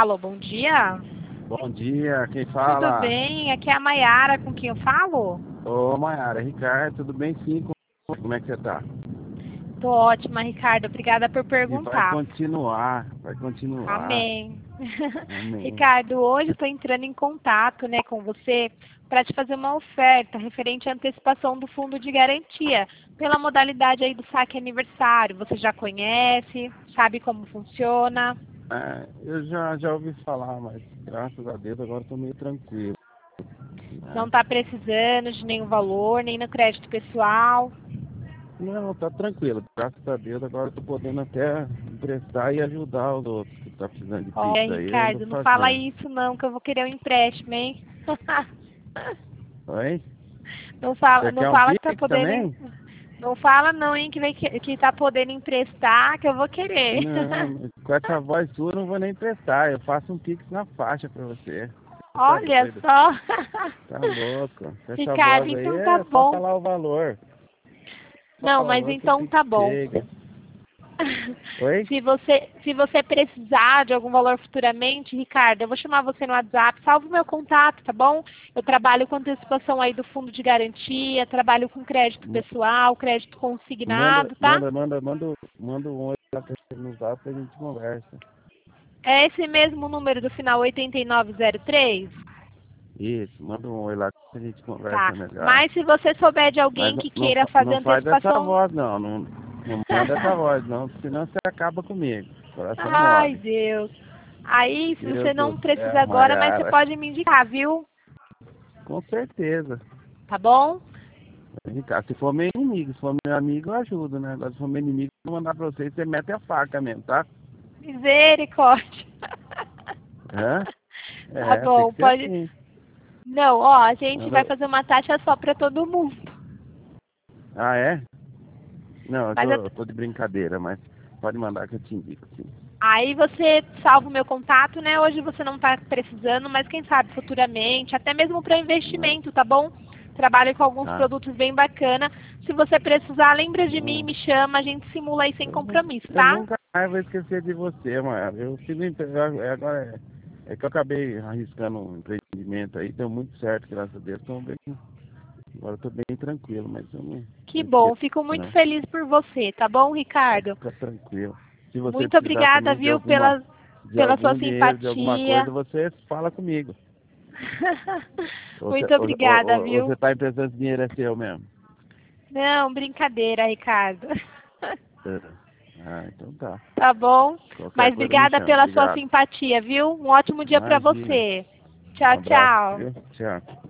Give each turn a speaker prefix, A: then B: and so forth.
A: Alô, bom dia.
B: Bom dia, quem
A: Tudo
B: fala?
A: bem? Aqui é a Maiara, com quem eu falo?
B: Ô, Maiara, Ricardo, tudo bem sim? Como é que você tá?
A: Tô ótima, Ricardo. Obrigada por
B: E vai
A: perguntar.
B: continuar, vai continuar.
A: Amém.
B: Amém.
A: Ricardo, hoje eu estou entrando em contato, com você para te fazer uma oferta referente à antecipação do fundo de garantia pela modalidade aí do saque aniversário. Você já conhece? Sabe como funciona?
B: Eu já ouvi falar, mas graças a Deus agora estou meio tranquilo.
A: Não está precisando de nenhum valor, nem no crédito pessoal?
B: Não, tá tranquilo, graças a Deus agora estou podendo até emprestar e ajudar os outros que estão precisando de
A: Olha,
B: Pix aí, eu ando
A: Ricardo, não fala
B: fazendo.
A: isso não, que eu vou querer um empréstimo, hein?
B: Oi?
A: Não fala,
B: Você
A: não
B: quer um
A: fala que tá
B: Pix
A: podendo.
B: também?
A: Não fala não, hein, que tá podendo emprestar, que eu vou querer.
B: Não, com essa voz sua eu não vou nem emprestar, eu faço um Pix na faixa pra você. Tá
A: Olha
B: doido?
A: só.
B: Tá louco. Com essa
A: Ricardo,
B: voz aí
A: então tá
B: é só
A: bom.
B: falar o valor. Só
A: Não,
B: falar o
A: mas
B: valor que o
A: então
B: Pix
A: tá bom.
B: chega. Oi?
A: Se você precisar de algum valor futuramente, Ricardo, eu vou chamar você no WhatsApp, salve o meu contato, tá bom? Eu trabalho com antecipação aí do fundo de garantia, trabalho com crédito pessoal, crédito
B: Manda,
A: consignado, tá?
B: manda, manda, manda, manda um oi lá no zap e a gente conversa.
A: É esse mesmo número do final 8903?
B: Isso, manda um oi lá que a gente
A: Tá.
B: conversa melhor.
A: Mas se você souber de
B: Mas
A: alguém que queira fazer
B: não faz essa
A: antecipação.
B: voz não, não manda essa voz não, senão você acaba comigo. Coração
A: Ai,
B: mole.
A: Deus. Aí, se você
B: Deus do
A: não precisa
B: céu,
A: agora, mas você
B: Maiara.
A: pode me indicar, viu?
B: Com certeza.
A: Tá bom?
B: Ricardo, se for meu inimigo, se for meu amigo, eu ajudo, né? Agora, se for meu inimigo, eu vou mandar pra você e você mete a faca mesmo, tá?
A: Misericórdia.
B: Hã?
A: Tá
B: Tem
A: bom,
B: que ser
A: pode.
B: assim.
A: Não, ó, a gente vai
B: Manda-
A: fazer uma taxa só pra todo mundo.
B: Ah, é? Não,
A: Mas
B: eu tô de brincadeira, mas pode mandar que eu te indico, sim.
A: aí você salva o meu contato, né? Hoje você não tá precisando, mas quem sabe futuramente, até mesmo para
B: Não,
A: investimento, tá bom? Trabalho com alguns
B: tá.
A: produtos bem bacana. Se você precisar, lembra de mim,
B: Não,
A: me chama, a gente simula aí sem compromisso,
B: eu
A: tá?
B: nunca mais vou esquecer de você, mano. Eu sigo agora é que eu acabei arriscando um empreendimento aí, deu muito certo, graças a Deus. Agora eu tô bem tranquilo, mas eu
A: Que
B: não
A: bom,
B: esqueço,
A: fico muito
B: não.
A: feliz por você, tá bom,
B: Pode
A: Ricardo?
B: ficar tranquilo. Se você
A: Muito
B: precisar
A: obrigada,
B: também
A: viu, pela sua
B: algum dinheiro, de alguma
A: simpatia.
B: coisa, você fala comigo.
A: Muito obrigada,
B: Ou
A: viu?
B: você tá emprestando esse dinheiro é seu mesmo?
A: Não, brincadeira, Ricardo.
B: É. Ah, então tá.
A: Tá bom?
B: Qualquer
A: Mas
B: coisa me
A: obrigada
B: chama.
A: pela sua
B: Obrigado.
A: simpatia, viu? Um ótimo dia pra
B: Imagina.
A: você.
B: Um
A: Tchau,
B: abraço,
A: tchau.
B: viu? Tchau.